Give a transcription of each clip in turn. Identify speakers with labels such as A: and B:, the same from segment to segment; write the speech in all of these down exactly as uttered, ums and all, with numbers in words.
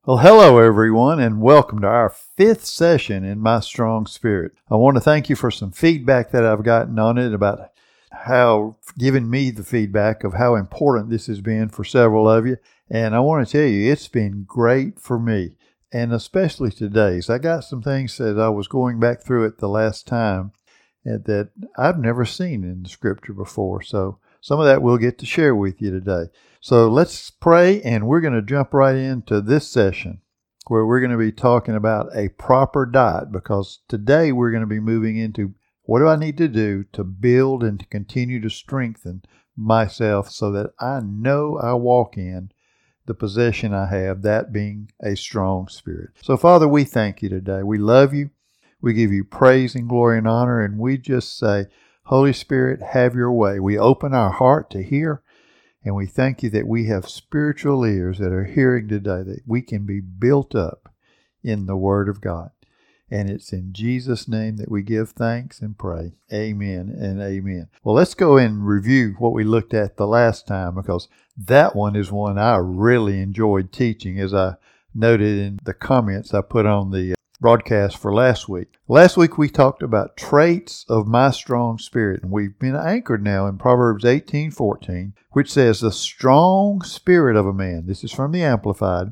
A: Well, hello everyone, and welcome to our fifth session in My Strong Spirit. I want to thank you for some feedback that I've gotten on it about how, giving me the feedback of how important this has been for several of you. And I want to tell you, it's been great for me, and especially today. So I got some things that I was going back through it the last time that I've never seen in the scripture before. So some of that we'll get to share with you today. So let's pray, and we're going to jump right into this session where we're going to be talking about a proper diet, because today we're going to be moving into what do I need to do to build and to continue to strengthen myself so that I know I walk in the possession I have, that being a strong spirit. So Father, we thank you today. We love you. We give you praise and glory and honor, and we just say, Holy Spirit, have your way. We open our heart to hear. And we thank you that we have spiritual ears that are hearing today, that we can be built up in the Word of God. And it's in Jesus' name that we give thanks and pray. Amen and amen. Well, let's go and review what we looked at the last time, because that one is one I really enjoyed teaching, as I noted in the comments I put on the broadcast for last week. Last week we talked about traits of my strong spirit, and we've been anchored now in Proverbs eighteen fourteen, which says, the strong spirit of a man, this is from the Amplified,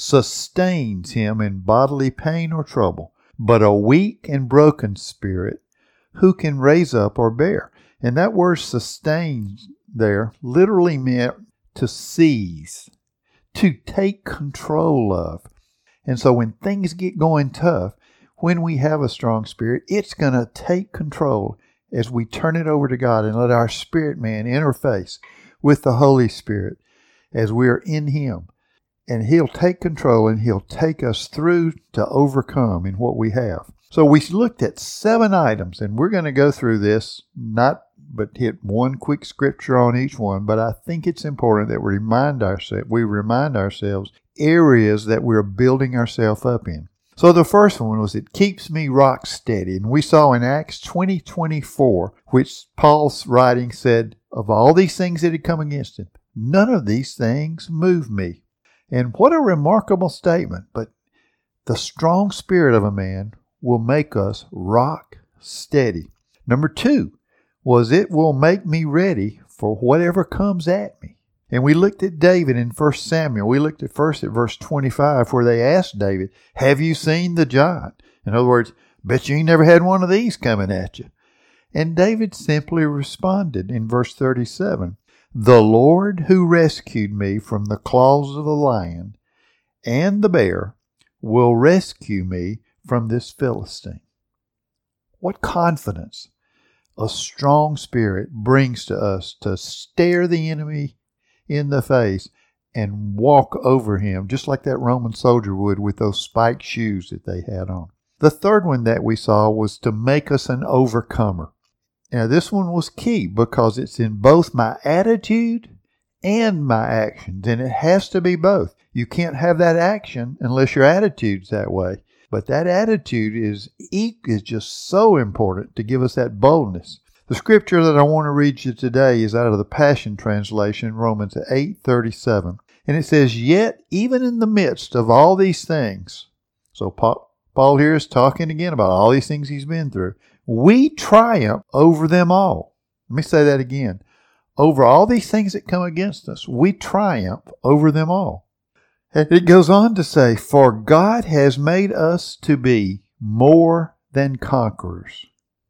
A: sustains him in bodily pain or trouble, but a weak and broken spirit, who can raise up or bear? And that word sustain there literally meant to seize, to take control of. And so when things get going tough, when we have a strong spirit, it's going to take control as we turn it over to God and let our spirit man interface with the Holy Spirit as we're in Him. And He'll take control and He'll take us through to overcome in what we have. So we looked at seven items, and we're going to go through this, not but hit one quick scripture on each one. But I think it's important that we remind ourselves, we remind ourselves areas that we're building ourselves up in. So the first one was, it keeps me rock steady. And we saw in Acts twenty twenty-four, which Paul's writing said, of all these things that had come against him, none of these things move me. And what a remarkable statement. But the strong spirit of a man will make us rock steady. Number two was, it will make me ready for whatever comes at me. And we looked at David in First Samuel. We looked at first at verse twenty-five, where they asked David, have you seen the giant? In other words, bet you ain't never had one of these coming at you. And David simply responded in verse thirty-seven, the Lord who rescued me from the claws of the lion and the bear will rescue me from this Philistine. What confidence a strong spirit brings to us to stare the enemy in the face and walk over him, just like that Roman soldier would with those spiked shoes that they had on. The third one that we saw was to make us an overcomer. Now this one was key, because it's in both my attitude and my actions, and it has to be both. You can't have that action unless your attitude's that way. But that attitude is, is just so important to give us that boldness. The scripture that I want to read you today is out of the Passion Translation, Romans eight thirty-seven. And it says, yet even in the midst of all these things, so Paul, Paul here is talking again about all these things he's been through, we triumph over them all. Let me say that again. Over all these things that come against us, we triumph over them all. And it goes on to say, for God has made us to be more than conquerors.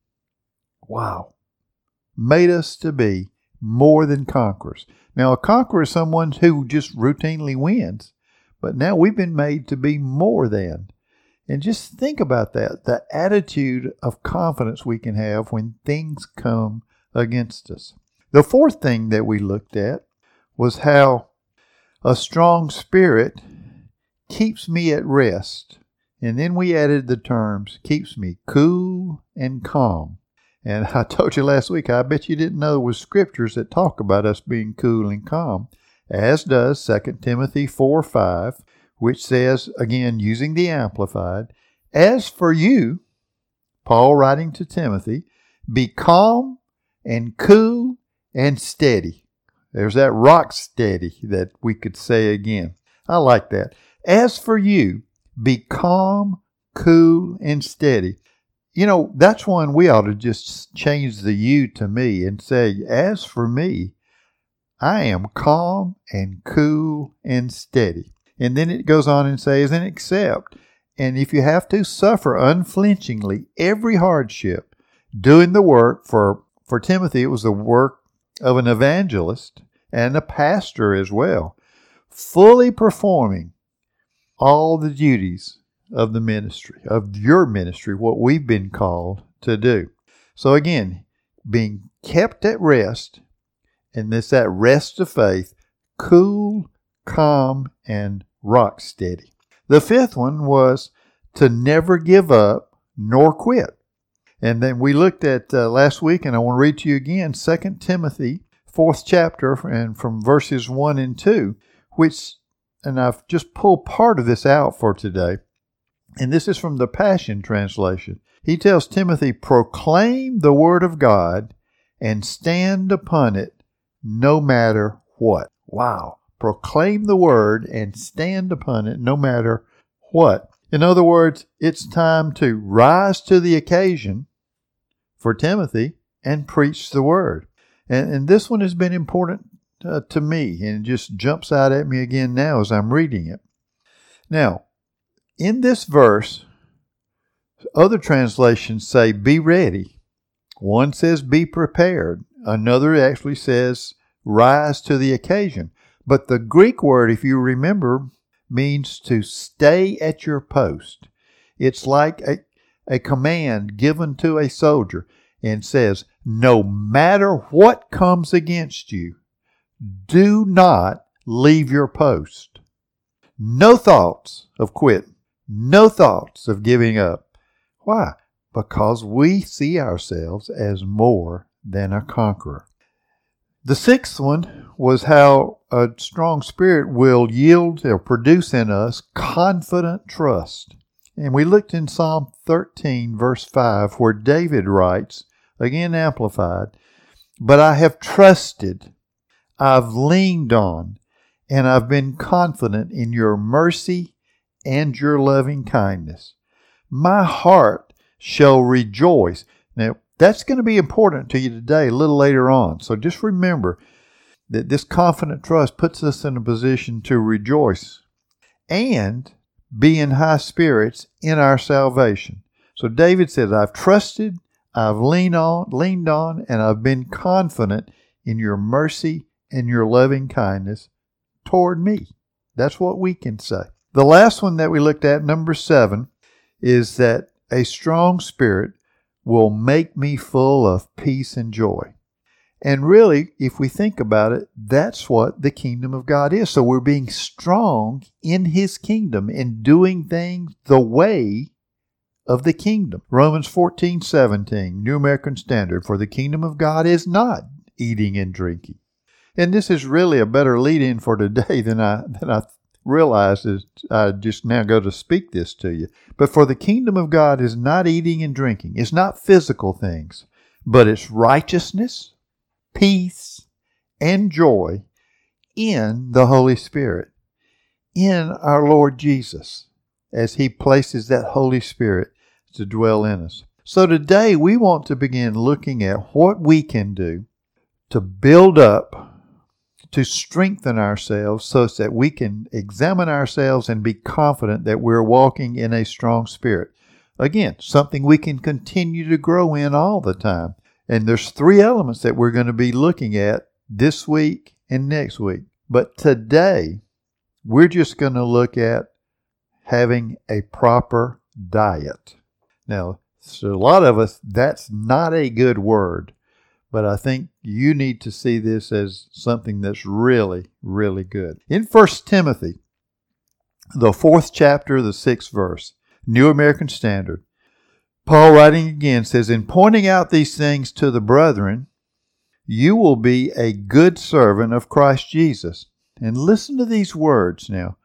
A: Wow. Made us to be more than conquerors. Now, a conqueror is someone who just routinely wins, but now we've been made to be more than. And just think about that, the attitude of confidence we can have when things come against us. The fourth thing that we looked at was how a strong spirit keeps me at rest. And then we added the terms, keeps me cool and calm. And I told you last week, I bet you didn't know there was scriptures that talk about us being cool and calm, as does Second Timothy four five, which says, again, using the Amplified, as for you, Paul writing to Timothy, be calm and cool and steady. There's that rock steady that we could say again. I like that. As for you, be calm, cool, and steady. You know, that's one we ought to just change the you to me and say, as for me, I am calm and cool and steady. And then it goes on and says, and accept. And if you have to, suffer unflinchingly every hardship, doing the work. For, for Timothy, it was the work of an evangelist and a pastor as well, fully performing all the duties of the ministry, of your ministry, what we've been called to do. So again, being kept at rest, and this that rest of faith, cool, calm, and rock steady. The fifth one was to never give up nor quit. And then we looked at uh, last week, and I want to read to you again, Second Timothy, fourth chapter, and from verses one and two, which, and I've just pulled part of this out for today. And this is from the Passion Translation. He tells Timothy, proclaim the word of God and stand upon it no matter what. Wow. Proclaim the word and stand upon it no matter what. In other words, it's time to rise to the occasion for Timothy and preach the word. And, and this one has been important uh, to me, and it just jumps out at me again now as I'm reading it. Now, in this verse, other translations say, be ready. One says, be prepared. Another actually says, rise to the occasion. But the Greek word, if you remember, means to stay at your post. It's like a, a command given to a soldier and says, no matter what comes against you, do not leave your post. No thoughts of quitting. No thoughts of giving up. Why? Because we see ourselves as more than a conqueror. The sixth one was how a strong spirit will yield or produce in us confident trust. And we looked in Psalm thirteen, verse five, where David writes, again amplified, but I have trusted, I've leaned on, and I've been confident in your mercy and your loving kindness. My heart shall rejoice. Now, that's going to be important to you today, a little later on. So just remember that this confident trust puts us in a position to rejoice and be in high spirits in our salvation. So David says, I've trusted, I've leaned on, leaned on, and I've been confident in your mercy and your loving kindness toward me. That's what we can say. The last one that we looked at, number seven, is that a strong spirit will make me full of peace and joy. And really, if we think about it, that's what the kingdom of God is. So we're being strong in His kingdom and doing things the way of the kingdom. Romans fourteen seventeen, New American Standard, for the kingdom of God is not eating and drinking. And this is really a better lead-in for today than I than I realized as I just now go to speak this to you. But for the kingdom of God is not eating and drinking. It's not physical things, but it's righteousness, peace, and joy in the Holy Spirit, in our Lord Jesus, as He places that Holy Spirit to dwell in us. So today we want to begin looking at what we can do to build up, to strengthen ourselves so that we can examine ourselves and be confident that we're walking in a strong spirit. Again, something we can continue to grow in all the time. And there's three elements that we're going to be looking at this week and next week. But today, we're just going to look at having a proper diet. Now, so a lot of us, that's not a good word. But I think you need to see this as something that's really, really good. In First Timothy, the fourth chapter, the sixth verse, New American Standard, Paul writing again says, in pointing out these things to the brethren, you will be a good servant of Christ Jesus. And listen to these words now.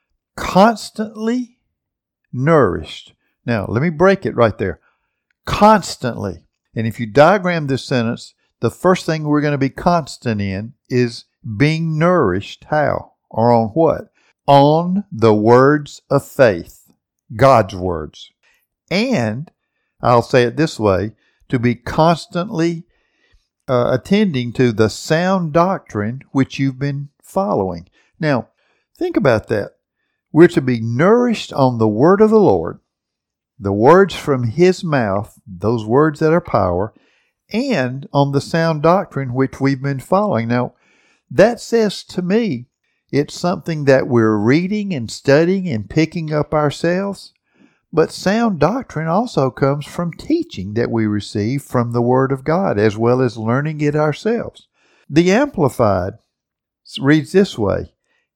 A: Constantly nourished. Now, let me break it right there. Constantly. And if you diagram this sentence, the first thing we're going to be constant in is being nourished. How? Or on what? on the words of faith, God's words. And, I'll say it this way, to be constantly uh, attending to the sound doctrine which you've been following. Now, think about that. We're to be nourished on the word of the Lord, the words from His mouth, those words that are power, and on the sound doctrine which we've been following. Now, that says to me, it's something that we're reading and studying and picking up ourselves. But sound doctrine also comes from teaching that we receive from the Word of God, as well as learning it ourselves. The Amplified reads this way,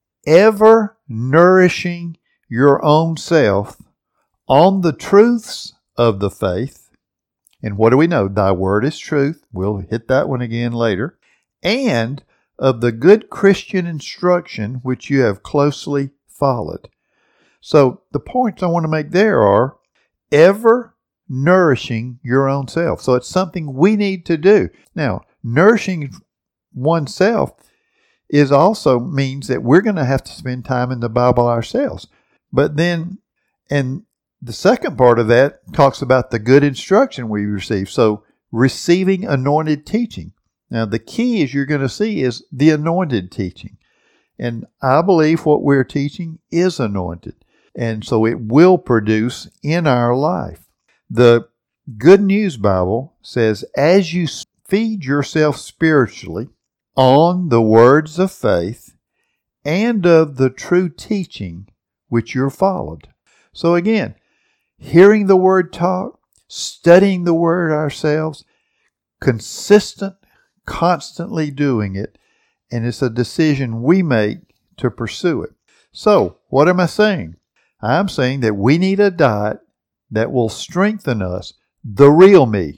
A: ever nourishing your own self on the truths of the faith. And what do we know? Thy word is truth. We'll hit that one again later. And of the good Christian instruction which you have closely followed. So the points I want to make there are ever nourishing your own self. So it's something we need to do. Now, nourishing oneself is also means that we're going to have to spend time in the Bible ourselves. But then, and the second part of that talks about the good instruction we receive. So receiving anointed teaching. Now, the key, as you're going to see, is the anointed teaching. And I believe what we're teaching is anointed. And so it will produce in our life. The Good News Bible says, as you feed yourself spiritually on the words of faith and of the true teaching which you're followed. So again, hearing the word taught, studying the word ourselves, consistent, constantly doing it, and it's a decision we make to pursue it. So, what am I saying? I'm saying that we need a diet that will strengthen us, the real me,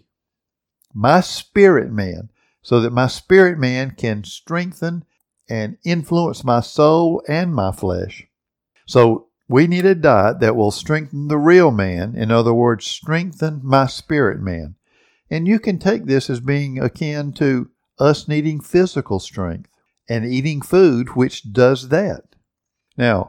A: my spirit man, so that my spirit man can strengthen and influence my soul and my flesh. So we need a diet that will strengthen the real man, in other words, strengthen my spirit man. And you can take this as being akin to us needing physical strength and eating food which does that. Now,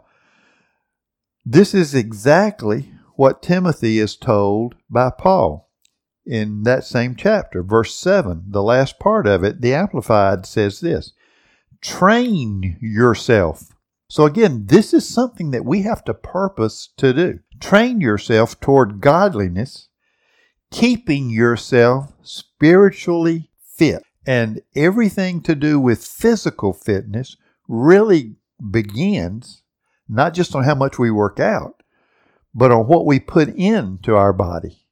A: this is exactly what Timothy is told by Paul in that same chapter, verse seven. The last part of it, the Amplified, says this, train yourself. So again, this is something that we have to purpose to do. Train yourself toward godliness, keeping yourself spiritually fit. And everything to do with physical fitness really begins not just on how much we work out, but on what we put into our body.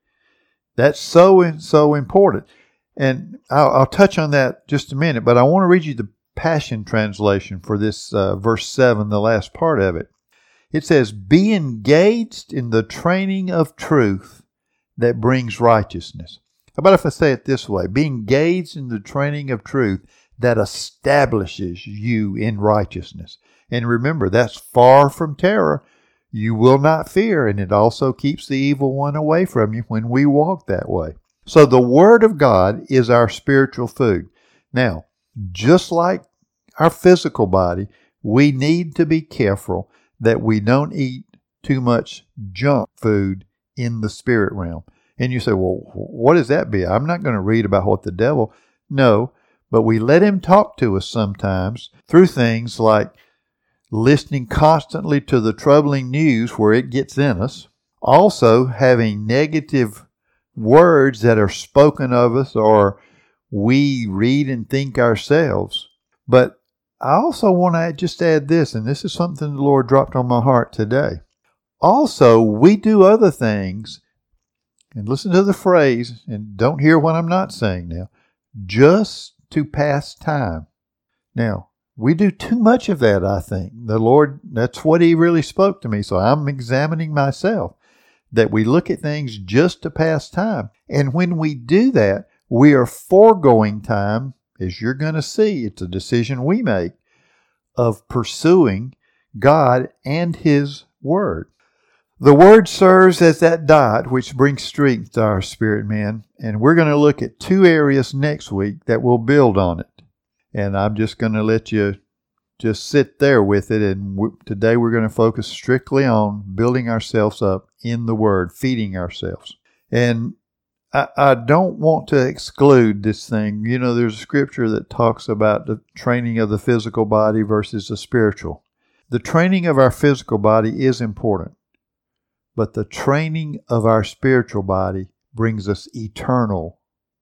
A: That's so, so important. And I'll, I'll touch on that just a minute, but I want to read you the Passion Translation for this uh, verse seven, the last part of it. It says, be engaged in the training of truth that brings righteousness. How about if I say it this way? Be engaged in the training of truth that establishes you in righteousness. And remember, that's far from terror. You will not fear, and it also keeps the evil one away from you when we walk that way. So the Word of God is our spiritual food. Now, just like our physical body, we need to be careful that we don't eat too much junk food in the spirit realm. And you say, well, what does that be? I'm not going to read about what the devil... No, but we let him talk to us sometimes through things like listening constantly to the troubling news where it gets in us. Also, having negative words that are spoken of us or we read and think ourselves. But I also want to just add this, and this is something the Lord dropped on my heart today. Also, we do other things, and listen to the phrase, and don't hear what I'm not saying now, just to pass time. Now, we do too much of that, I think. The Lord, that's what He really spoke to me, so I'm examining myself, that we look at things just to pass time. And when we do that, we are foregoing time, as you're going to see, it's a decision we make, of pursuing God and His Word. The Word serves as that diet which brings strength to our spirit man, and we're going to look at two areas next week that will build on it. And I'm just going to let you just sit there with it. And w- today we're going to focus strictly on building ourselves up in the Word, feeding ourselves. And I, I don't want to exclude this thing. You know, there's a scripture that talks about the training of the physical body versus the spiritual. The training of our physical body is important, but the training of our spiritual body brings us eternal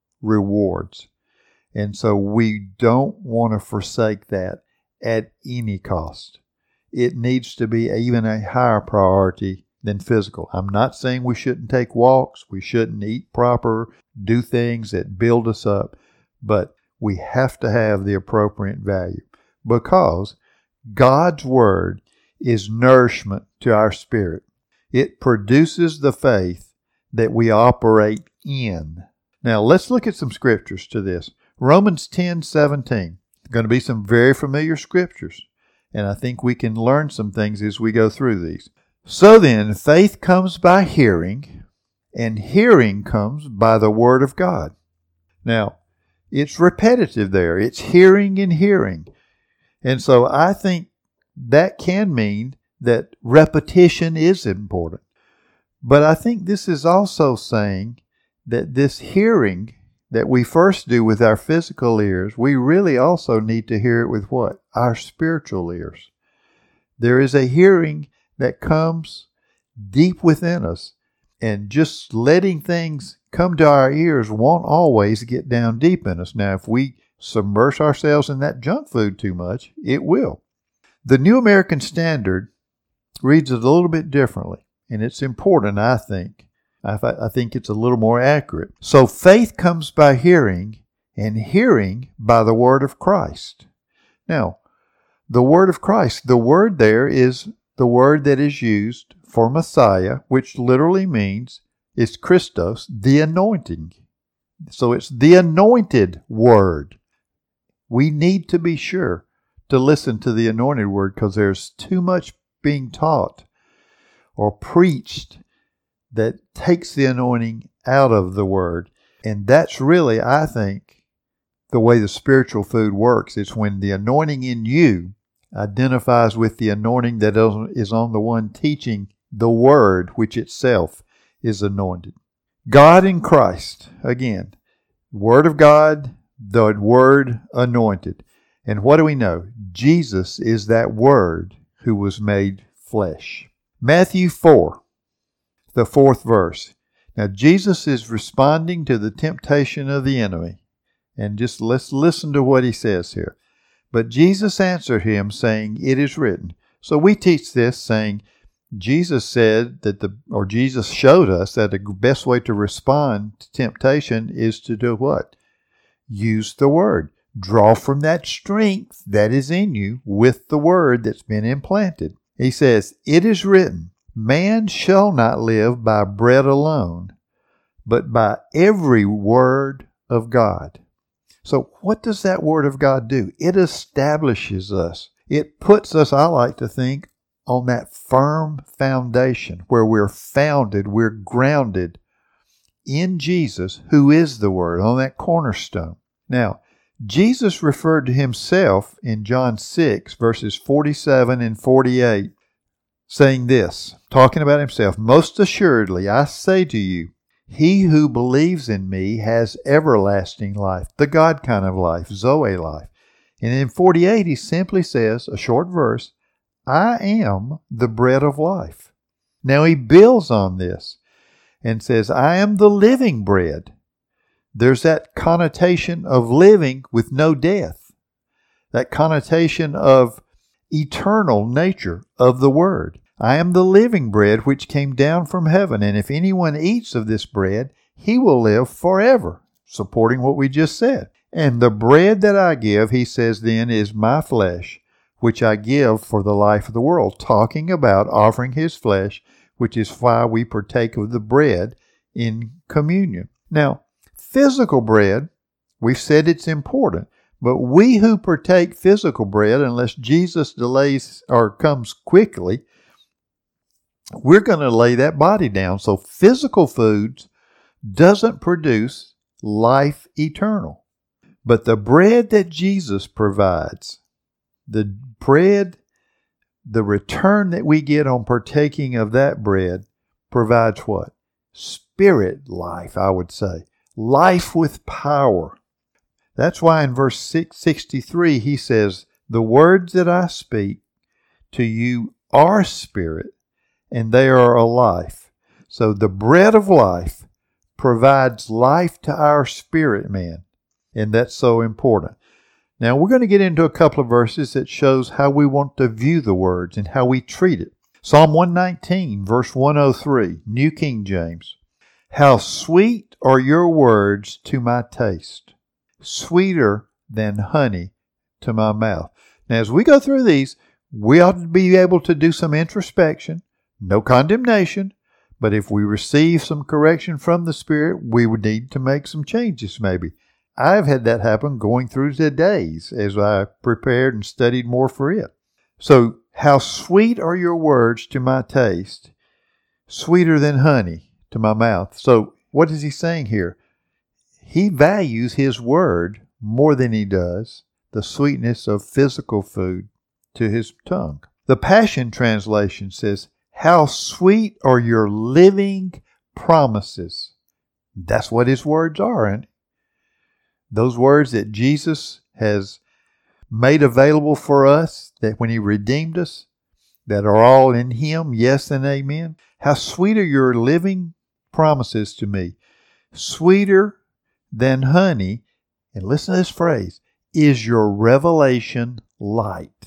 A: rewards. And so we don't want to forsake that at any cost. It needs to be even a higher priority than physical. I'm not saying we shouldn't take walks, we shouldn't eat proper, do things that build us up, but we have to have the appropriate value, because God's Word is nourishment to our spirit. It produces the faith that we operate in. Now let's look at some scriptures to this. Romans ten seventeen. Going to be some very familiar scriptures, and I think we can learn some things as we go through these. So then, faith comes by hearing, and hearing comes by the Word of God. Now, it's repetitive there. It's hearing and hearing. And so I think that can mean that repetition is important. But I think this is also saying that this hearing that we first do with our physical ears, we really also need to hear it with what? Our spiritual ears. There is a hearing that comes deep within us, and just letting things come to our ears won't always get down deep in us. Now, if we submerge ourselves in that junk food too much, it will. The New American Standard reads it a little bit differently, and it's important, I think. I, I think it's a little more accurate. So faith comes by hearing, and hearing by the word of Christ. Now, the word of Christ, the word there is the word that is used for Messiah, which literally means it's Christos, the anointing. So it's the anointed word. We need to be sure to listen to the anointed word, because there's too much being taught or preached that takes the anointing out of the word. And that's really, I think, the way the spiritual food works. It's when the anointing in you identifies with the anointing that is on the one teaching the word, which itself is anointed. God in Christ, again, Word of God, the Word anointed. And what do we know? Jesus is that Word who was made flesh. Matthew four, the fourth verse. Now, Jesus is responding to the temptation of the enemy. And just let's listen to what he says here. But Jesus answered him, saying, it is written. So we teach this saying, Jesus said that the, or Jesus showed us that the best way to respond to temptation is to do what? Use the word. Draw from that strength that is in you with the word that's been implanted. He says, it is written, man shall not live by bread alone, but by every word of God. So what does that word of God do? It establishes us. It puts us, I like to think, on that firm foundation where we're founded, we're grounded in Jesus, who is the Word, on that cornerstone. Now, Jesus referred to himself in John six, verses forty-seven and forty-eight, saying this, talking about himself, most assuredly I say to you, he who believes in me has everlasting life, the God kind of life, Zoe life. And in forty-eight, he simply says, a short verse, I am the bread of life. Now he builds on this and says, I am the living bread. There's that connotation of living with no death, that connotation of eternal nature of the Word. I am the living bread which came down from heaven, and if anyone eats of this bread, he will live forever, supporting what we just said. And the bread that I give, he says then, is my flesh, which I give for the life of the world, talking about offering his flesh, which is why we partake of the bread in communion. Now, physical bread, we've said it's important, but we who partake physical bread, unless Jesus delays or comes quickly, we're going to lay that body down. So physical foods doesn't produce life eternal. But the bread that Jesus provides, the bread, the return that we get on partaking of that bread provides what? Spirit life, I would say. Life with power. That's why in verse sixty-three he says, the words that I speak to you are spirit, and they are a life. So the bread of life provides life to our spirit man, and that's so important. Now we're going to get into a couple of verses that shows how we want to view the words and how we treat it. Psalm one nineteen, verse one oh three, New King James. How sweet are your words to my taste, sweeter than honey to my mouth. Now as we go through these, we ought to be able to do some introspection, no condemnation, but if we receive some correction from the Spirit, we would need to make some changes maybe. I've had that happen going through the days as I prepared and studied more for it. So, how sweet are your words to my taste, sweeter than honey to my mouth. So, what is he saying here? He values his word more than he does the sweetness of physical food to his tongue. The Passion Translation says, how sweet are your living promises. That's what his words are, and those words that Jesus has made available for us, that when he redeemed us, that are all in him, yes and amen. How sweet are your living promises to me, sweeter than honey, and listen to this phrase, is your revelation light.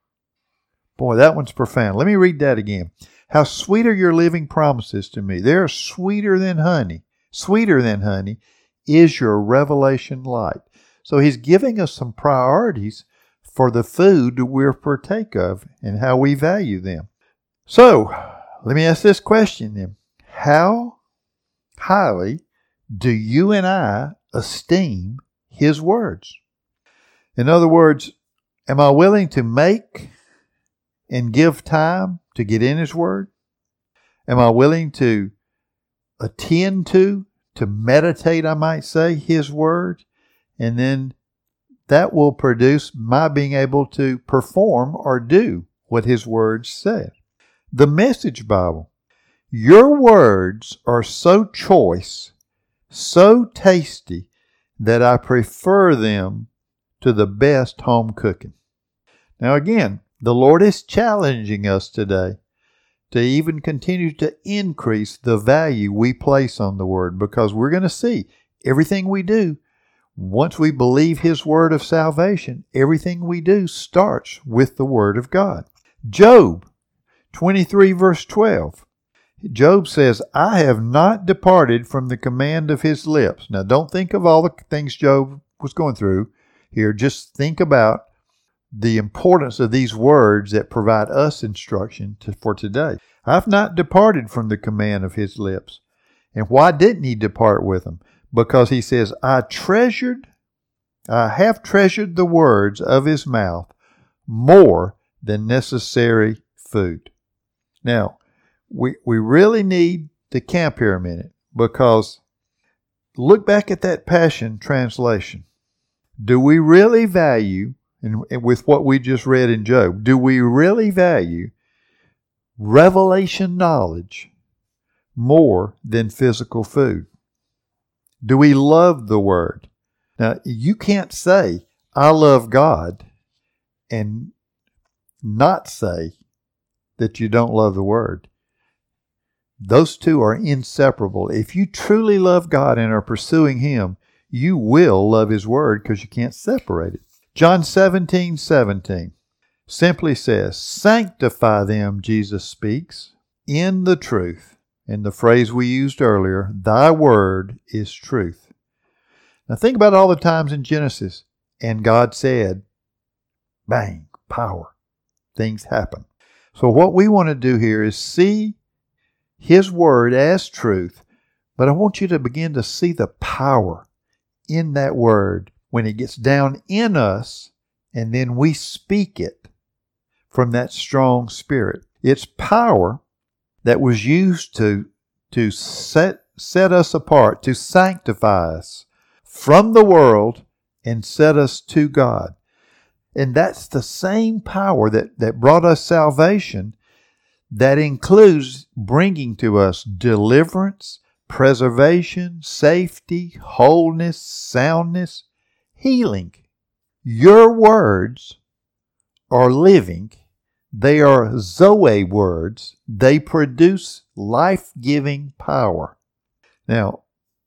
A: Boy, that one's profound. Let me read that again. How sweet are your living promises to me. They're sweeter than honey. Sweeter than honey is your revelation light. So he's giving us some priorities for the food we'll partake of and how we value them. So, let me ask this question then. How highly do you and I esteem his words? In other words, am I willing to make and give time to get in his word? Am I willing to attend to, to meditate, I might say, his word? And then that will produce my being able to perform or do what his words say. The Message Bible. Your words are so choice, so tasty, that I prefer them to the best home cooking. Now again, the Lord is challenging us today to even continue to increase the value we place on the Word, because we're going to see everything we do, once we believe his word of salvation, everything we do starts with the Word of God. Job twenty-three verse twelve. Job says, I have not departed from the command of his lips. Now don't think of all the things Job was going through here. Just think about the importance of these words that provide us instruction to, for today. I've not departed from the command of his lips. And why didn't he depart with them? Because he says, I treasured, I have treasured the words of his mouth more than necessary food. Now, we, we really need to camp here a minute, because look back at that Passion Translation. Do we really value, and with what we just read in Job, do we really value revelation knowledge more than physical food? Do we love the Word? Now, you can't say, I love God, and not say that you don't love the Word. Those two are inseparable. If you truly love God and are pursuing him, you will love his word, because you can't separate it. John seventeen seventeen simply says, sanctify them, Jesus speaks, in the truth. And the phrase we used earlier, thy word is truth. Now think about all the times in Genesis, and God said, bang, power. Things happen. So what we want to do here is see his word as truth, but I want you to begin to see the power in that word when it gets down in us, and then we speak it from that strong spirit. It's power that was used to, to set, set us apart, to sanctify us from the world and set us to God. And that's the same power that, that brought us salvation, that includes bringing to us deliverance, preservation, safety, wholeness, soundness, healing. Your words are living. They are Zoe words. They produce life-giving power. Now,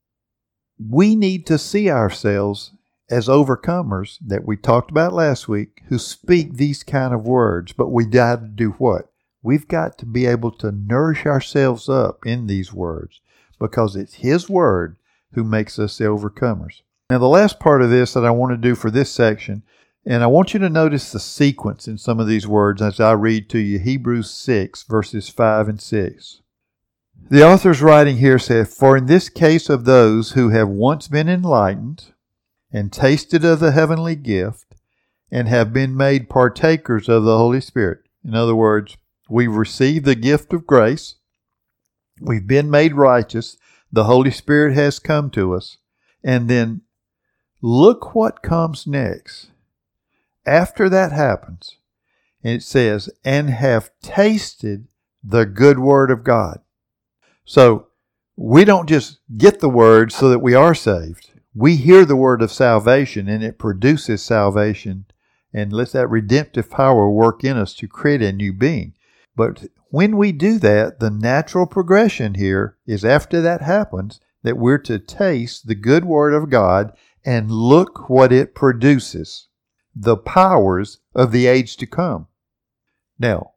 A: we need to see ourselves as overcomers that we talked about last week who speak these kind of words. But we got to do what? We've got to be able to nourish ourselves up in these words, because it's His Word who makes us the overcomers. Now, the last part of this that I want to do for this section, and I want you to notice the sequence in some of these words as I read to you Hebrews six, verses five and six. The author's writing here says, "For in this case of those who have once been enlightened and tasted of the heavenly gift and have been made partakers of the Holy Spirit." In other words, we've received the gift of grace. We've been made righteous. The Holy Spirit has come to us. And then look what comes next. After that happens, and it says, "and have tasted the good word of God." So we don't just get the word so that we are saved. We hear the word of salvation, and it produces salvation and lets that redemptive power work in us to create a new being. But when we do that, the natural progression here is after that happens, that we're to taste the good word of God and look what it produces. The powers of the age to come. Now,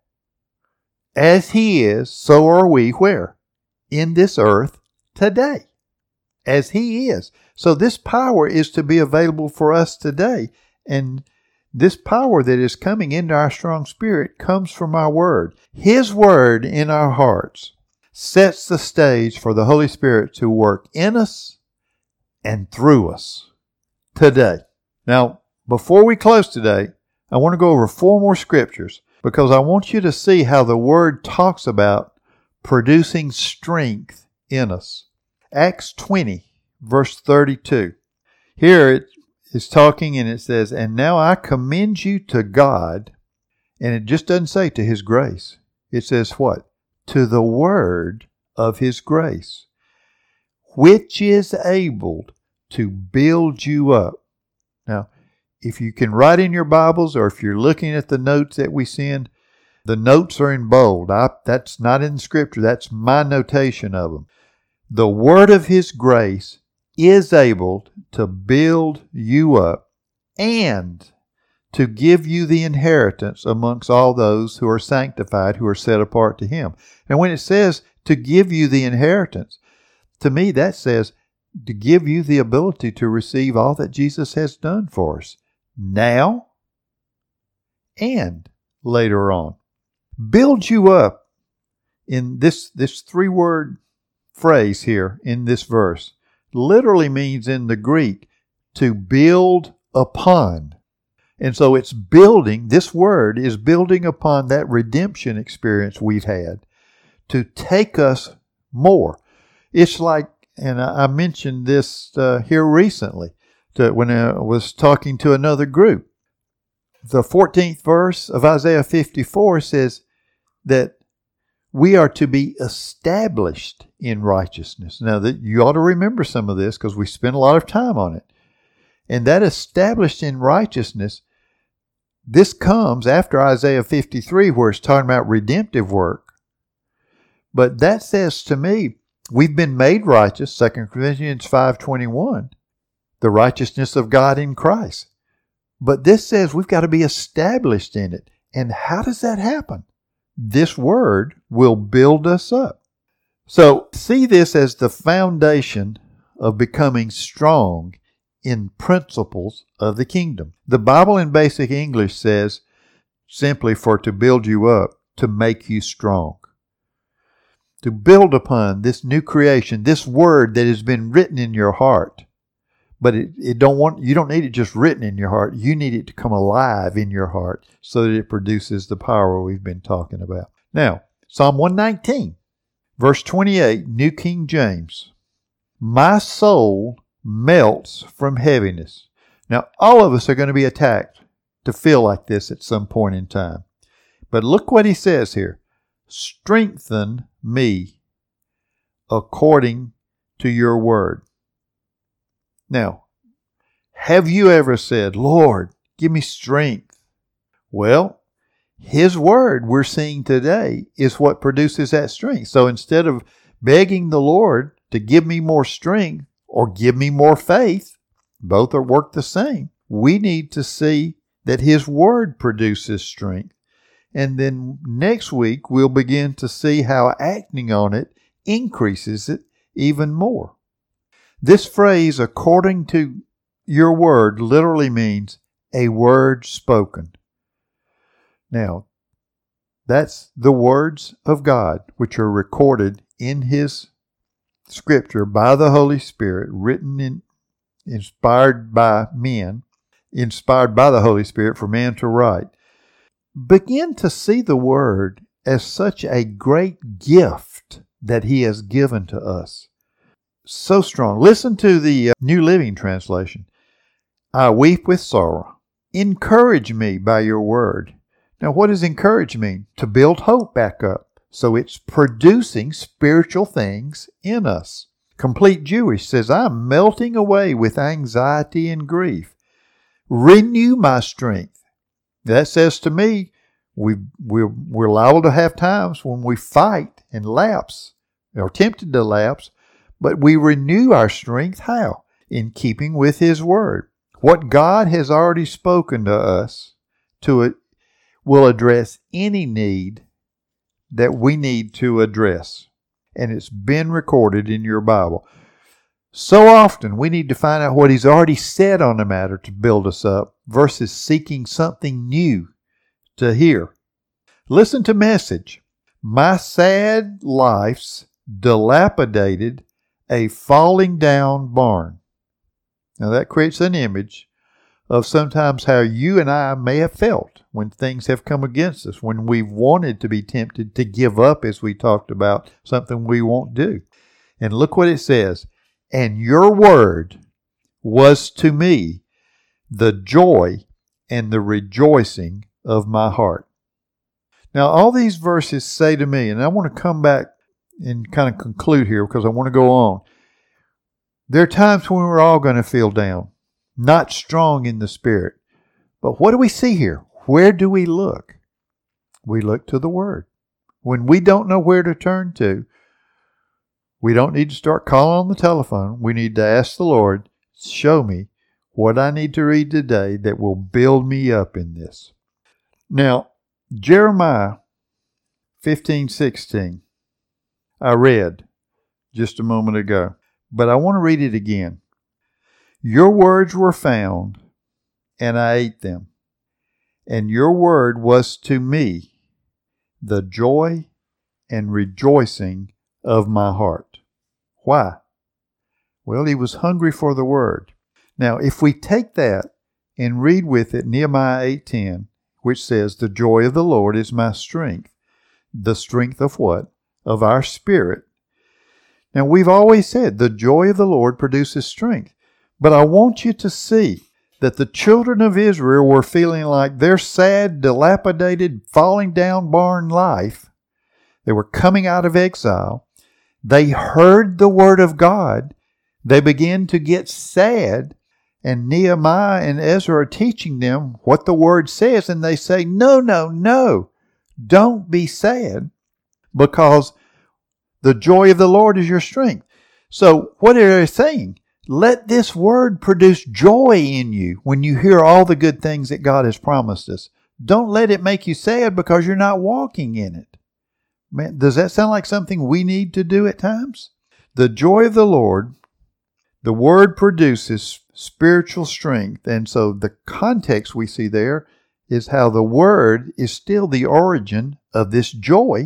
A: as He is, so are we where? In this earth today. As He is. So this power is to be available for us today. And this power that is coming into our strong spirit comes from our Word. His Word in our hearts sets the stage for the Holy Spirit to work in us and through us today. Now, before we close today, I want to go over four more scriptures, because I want you to see how the Word talks about producing strength in us. Acts twenty, verse thirty-two. Here it is talking, and it says, "And now I commend you to God," and it just doesn't say to His grace. It says what? "To the word of His grace, which is able to build you up." Now, if you can write in your Bibles, or if you're looking at the notes that we send, the notes are in bold. I, that's not in Scripture. That's my notation of them. The word of His grace is able to build you up and to give you the inheritance amongst all those who are sanctified, who are set apart to Him. And when it says to give you the inheritance, to me that says to give you the ability to receive all that Jesus has done for us now and later on. Build you up in this, this three-word phrase here in this verse literally means in the Greek to build upon. And so it's building, this word is building upon that redemption experience we've had to take us more. It's like, and I mentioned this uh, here recently to, when I was talking to another group. The fourteenth verse of Isaiah fifty-four says that we are to be established in righteousness. Now, that you ought to remember some of this because we spent a lot of time on it. And that established in righteousness, this comes after Isaiah fifty-three, where it's talking about redemptive work. But that says to me, we've been made righteous, Second Corinthians five twenty-one, the righteousness of God in Christ. But this says we've got to be established in it. And how does that happen? This word will build us up. So see this as the foundation of becoming strong in principles of the kingdom. The Bible in Basic English says simply for to build you up, to make you strong. To build upon this new creation, this word that has been written in your heart. But it, it don't want you don't need it just written in your heart. You need it to come alive in your heart so that it produces the power we've been talking about. Now, Psalm one nineteen, verse twenty-eight, New King James. "My soul melts from heaviness." Now, all of us are going to be attacked to feel like this at some point in time. But look what he says here. Strengthen me according to your word. Now, have you ever said, Lord, give me strength? Well, his word we're seeing today is what produces that strength. So instead of begging the Lord to give me more strength or give me more faith, both are work the same. We need to see that his word produces strength. And then next week, we'll begin to see how acting on it increases it even more. This phrase, according to your word, literally means a word spoken. Now, that's the words of God, which are recorded in his scripture by the Holy Spirit, written in, inspired by men, inspired by the Holy Spirit for man to write. Begin to see the word as such a great gift that he has given to us. So strong. Listen to the uh, New Living Translation. I weep with sorrow. Encourage me by your word. Now, what does encourage mean? To build hope back up. So it's producing spiritual things in us. Complete Jewish says, I'm melting away with anxiety and grief. Renew my strength. That says to me, we, we're, we're liable to have times when we fight and lapse, or tempted to lapse, but we renew our strength. How? In keeping with his word. What God has already spoken to us to it will address any need that we need to address. And it's been recorded in your Bible. So often we need to find out what he's already said on the matter to build us up versus seeking something new to hear. Listen to message. My sad life's dilapidated, a falling down barn. Now that creates an image of sometimes how you and I may have felt when things have come against us, when we've wanted to be tempted to give up, as we talked about, something we won't do. And look what it says. And your word was to me the joy and the rejoicing of my heart. Now, all these verses say to me, and I want to come back and kind of conclude here because I want to go on. There are times when we're all going to feel down, not strong in the spirit. But what do we see here? Where do we look? We look to the Word. When we don't know where to turn to, we don't need to start calling on the telephone. We need to ask the Lord, show me what I need to read today that will build me up in this. Now, Jeremiah fifteen sixteen, I read just a moment ago, but I want to read it again. Your words were found, and I ate them, and your word was to me the joy and rejoicing of my heart. Why? Well, he was hungry for the word. Now, if we take that and read with it Nehemiah eight ten, which says, the joy of the Lord is my strength. The strength of what? Of our spirit. Now, we've always said the joy of the Lord produces strength. But I want you to see that the children of Israel were feeling like their sad, dilapidated, falling down barn life. They were coming out of exile. They heard the word of God. They began to get sad. And Nehemiah and Ezra are teaching them what the word says. And they say, no, no, no, don't be sad, because the joy of the Lord is your strength. So what are they saying? Let this word produce joy in you when you hear all the good things that God has promised us. Don't let it make you sad because you're not walking in it. Man, does that sound like something we need to do at times? The joy of the Lord, the word produces spiritual strength. And so the context we see there is how the word is still the origin of this joy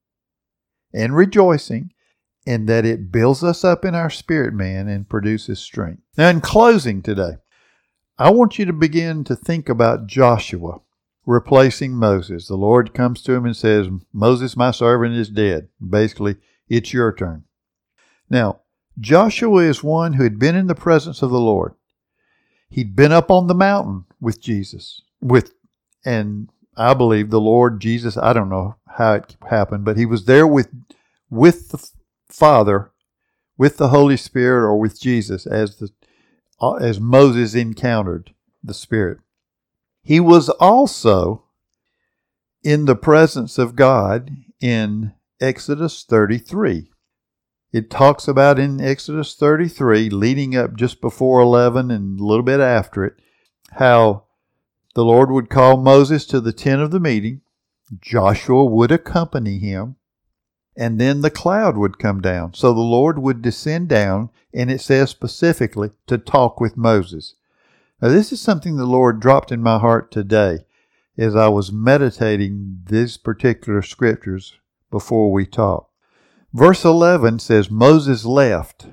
A: and rejoicing, and that it builds us up in our spirit man and produces strength. Now, in closing today, I want you to begin to think about Joshua replacing Moses. The Lord comes to him and says, Moses, my servant, is dead. Basically, it's your turn. Now, Joshua is one who had been in the presence of the Lord. He'd been up on the mountain with Jesus. with, and I believe the Lord Jesus, I don't know how it happened, but he was there with, with the Father, with the Holy Spirit, or with Jesus as the, as Moses encountered the Spirit. He was also in the presence of God in Exodus thirty-three. It talks about in Exodus thirty-three, leading up just before eleven and a little bit after it, how the Lord would call Moses to the tent of the meeting. Joshua would accompany him, and then the cloud would come down. So the Lord would descend down, and it says specifically to talk with Moses. Now, this is something the Lord dropped in my heart today as I was meditating these particular scriptures before we talked. Verse eleven says, Moses left,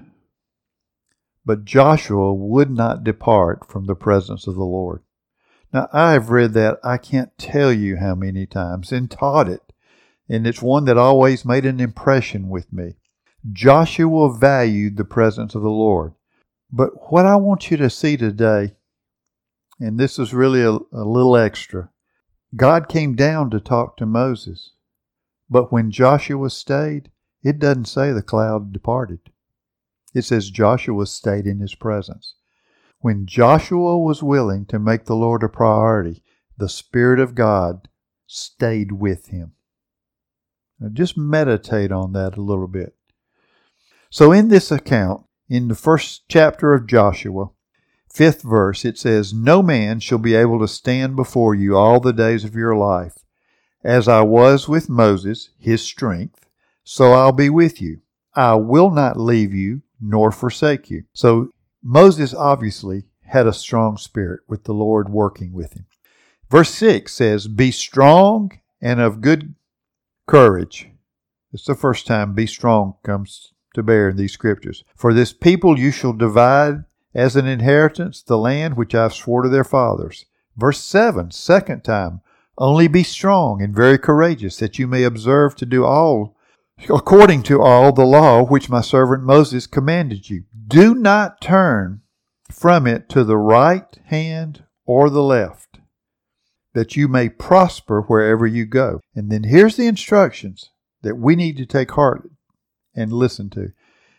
A: but Joshua would not depart from the presence of the Lord. Now, I've read that I can't tell you how many times and taught it, and it's one that always made an impression with me. Joshua valued the presence of the Lord. But what I want you to see today, and this is really a, a little extra, God came down to talk to Moses, but when Joshua stayed, it doesn't say the cloud departed. It says Joshua stayed in his presence. When Joshua was willing to make the Lord a priority, the Spirit of God stayed with him. Now just meditate on that a little bit. So in this account, in the first chapter of Joshua, fifth verse, it says, No man shall be able to stand before you all the days of your life. As I was with Moses, his strength, so I'll be with you. I will not leave you nor forsake you. So Moses obviously had a strong spirit with the Lord working with him. Verse six says, Be strong and of good courage. It's the first time be strong comes to bear in these scriptures. For this people you shall divide as an inheritance the land which I've swore to their fathers. Verse seven, second time, Only be strong and very courageous, that you may observe to do all according to all the law which my servant Moses commanded you. Do not turn from it to the right hand or the left, that you may prosper wherever you go. And then here's the instructions that we need to take heart and listen to.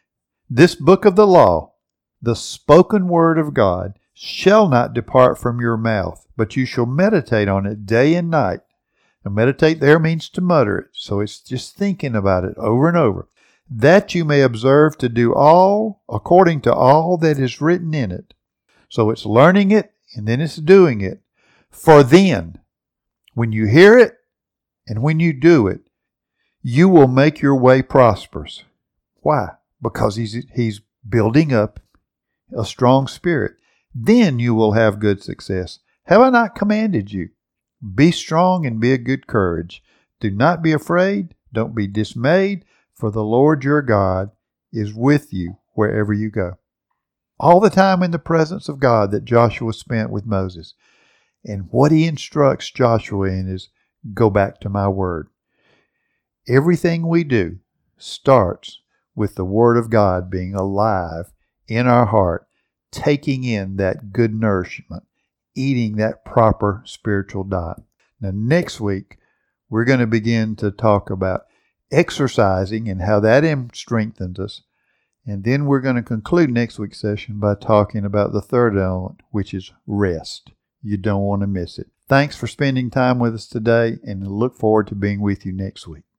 A: This book of the law, the spoken word of God, shall not depart from your mouth, but you shall meditate on it day and night. Now, meditate there means to mutter it, so it's just thinking about it over and over, that you may observe to do all according to all that is written in it. So it's learning it, and then it's doing it. For then, when you hear it, and when you do it, you will make your way prosperous. Why? Because he's, he's building up a strong spirit. Then you will have good success. Have I not commanded you? Be strong and be of good courage. Do not be afraid. Don't be dismayed, for the Lord your God is with you wherever you go. All the time in the presence of God that Joshua spent with Moses. And what he instructs Joshua in is, go back to my word. Everything we do starts with the word of God being alive in our heart, taking in that good nourishment, eating that proper spiritual diet. Now, next week, we're going to begin to talk about exercising and how that strengthens us. And then we're going to conclude next week's session by talking about the third element, which is rest. You don't want to miss it. Thanks for spending time with us today, and look forward to being with you next week.